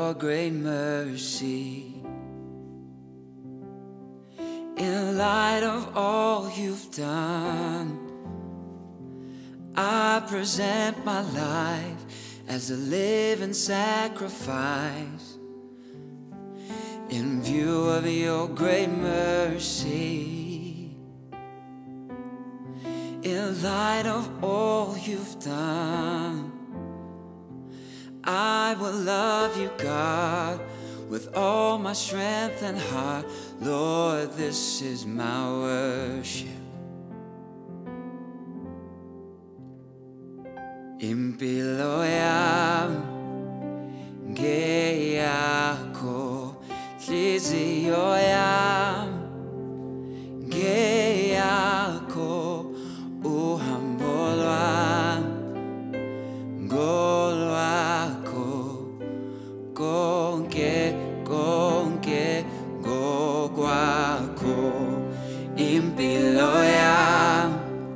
your great mercy. In light of all you've done, I present my life as a living sacrifice in view of your great mercy. In light of all you've done, I will love you, God, with all my strength and heart. Lord, this is my worship. Impiloyam geyako liziyoyam geyako uhambolwam golwako konke konke ngokwakho. Impiloyam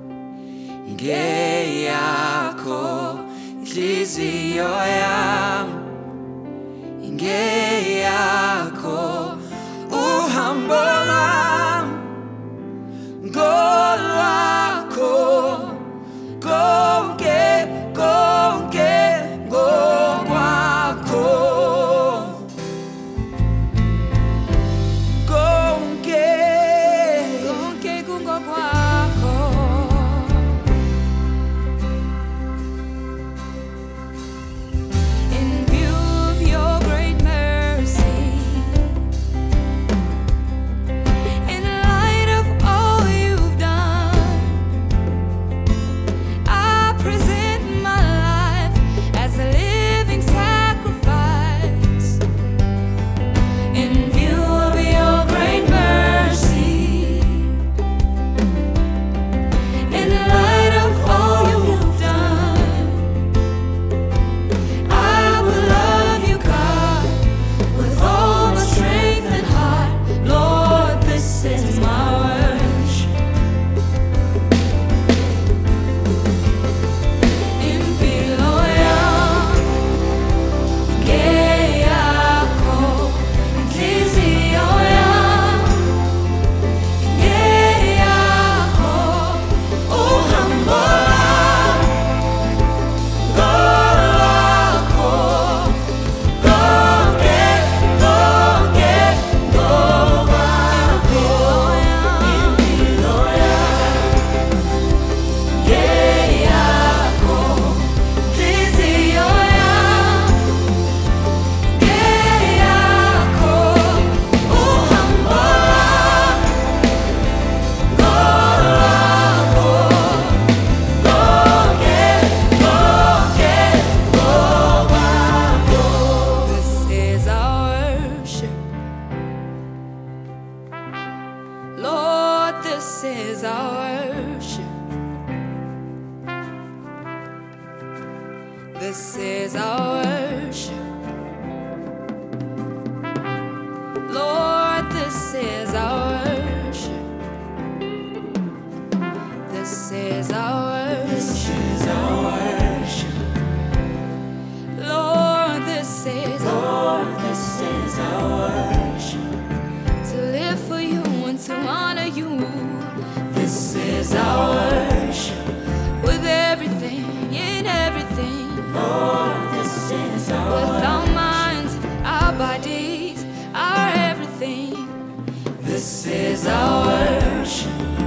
ngeyakho, inhliziyo yami ngeyakho, uhambo lwami ngolwakho, konke konke ngokwakho, konke konke kungokwakho. Lord, this is our worship. This is our worship. Lord, this is our worship. This is our worship. This is our worship. Lord, this is our worship. To live for you and to honor you. This is our worship. With everything, in everything. Lord, this is our worship. With our minds, our bodies, our everything. This is our worship.